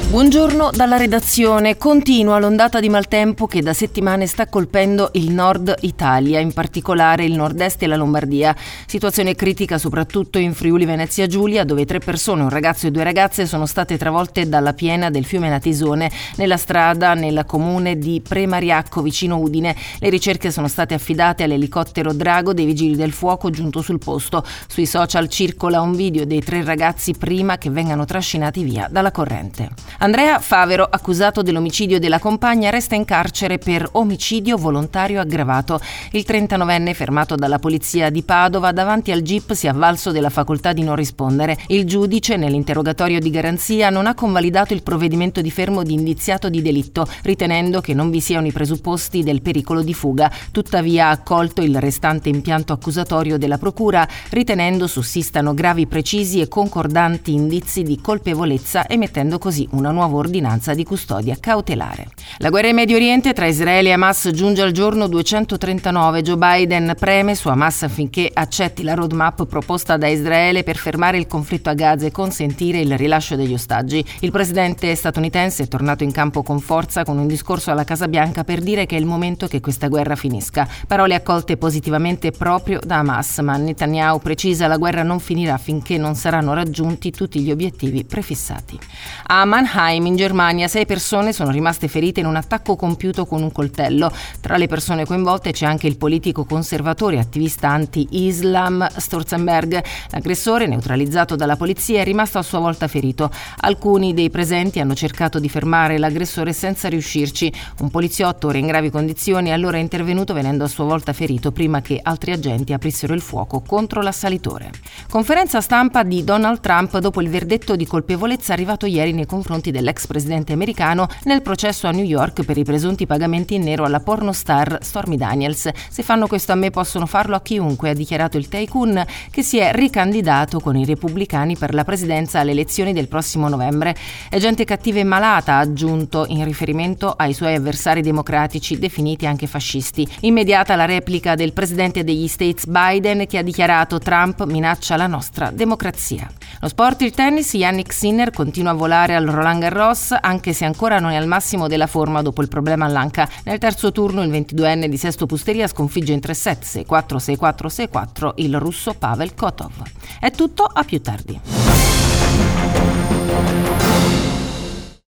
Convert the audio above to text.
Buongiorno dalla redazione. Continua l'ondata di maltempo che da settimane sta colpendo il nord Italia, in particolare il nord-est e la Lombardia. Situazione critica soprattutto in Friuli Venezia Giulia, dove 3 persone, un ragazzo e 2 ragazze, sono state travolte dalla piena del fiume Natisone nella strada nel comune di Premariacco, vicino Udine. Le ricerche sono state affidate all'elicottero Drago dei Vigili del Fuoco giunto sul posto. Sui social circola un video dei 3 ragazzi prima che vengano trascinati via dalla corrente. Andrea Favero, accusato dell'omicidio della compagna, resta in carcere per omicidio volontario aggravato. Il 39enne, fermato dalla polizia di Padova davanti al GIP, si è avvalso della facoltà di non rispondere. Il giudice, nell'interrogatorio di garanzia, non ha convalidato il provvedimento di fermo di indiziato di delitto, ritenendo che non vi siano i presupposti del pericolo di fuga. Tuttavia ha accolto il restante impianto accusatorio della procura, ritenendo sussistano gravi, precisi e concordanti indizi di colpevolezza, emettendo così una nuova ordinanza di custodia cautelare. La guerra in Medio Oriente tra Israele e Hamas giunge al giorno 239. Joe Biden preme su Hamas affinché accetti la roadmap proposta da Israele per fermare il conflitto a Gaza e consentire il rilascio degli ostaggi. Il presidente statunitense è tornato in campo con forza con un discorso alla Casa Bianca per dire che è il momento che questa guerra finisca. Parole accolte positivamente proprio da Hamas, ma Netanyahu precisa: la guerra non finirà finché non saranno raggiunti tutti gli obiettivi prefissati. A Mannheim, in Germania, 6 persone sono rimaste ferite in un attacco compiuto con un coltello. Tra le persone coinvolte c'è anche il politico conservatore e attivista anti-Islam Stolzenberg. L'aggressore, neutralizzato dalla polizia, è rimasto a sua volta ferito. Alcuni dei presenti hanno cercato di fermare l'aggressore senza riuscirci. Un poliziotto, ora in gravi condizioni, è allora intervenuto venendo a sua volta ferito prima che altri agenti aprissero il fuoco contro l'assalitore. Conferenza stampa di Donald Trump dopo il verdetto di colpevolezza arrivato ieri nei confronti dell'ex presidente americano nel processo a New York per i presunti pagamenti in nero alla pornostar Stormy Daniels. Se fanno questo a me, possono farlo a chiunque, ha dichiarato il tycoon, che si è ricandidato con i repubblicani per la presidenza alle elezioni del prossimo novembre. È gente cattiva e malata, ha aggiunto, in riferimento ai suoi avversari democratici, definiti anche fascisti. Immediata la replica del presidente degli States Biden, che ha dichiarato: Trump minaccia la nostra democrazia. Lo sport, il tennis. Jannik Sinner continua a volare al Roland Garros, anche se ancora non è al massimo della forma dopo il problema all'anca. Nel terzo turno il 22enne di Sesto Pusteria sconfigge in 3-7, 6-4, 6-4, 6-4 il russo Pavel Kotov. È tutto, a più tardi.